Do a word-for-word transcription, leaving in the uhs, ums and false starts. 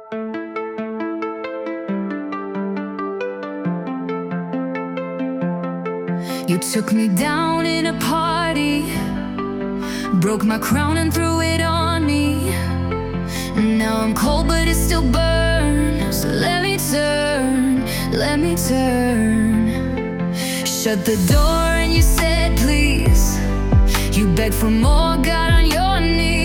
You took me down in a party, broke my crown and threw it on me. Now I'm cold but it still burns. So let me turn, let me turn. Shut the door and you said please. You begged for more, got on your knees.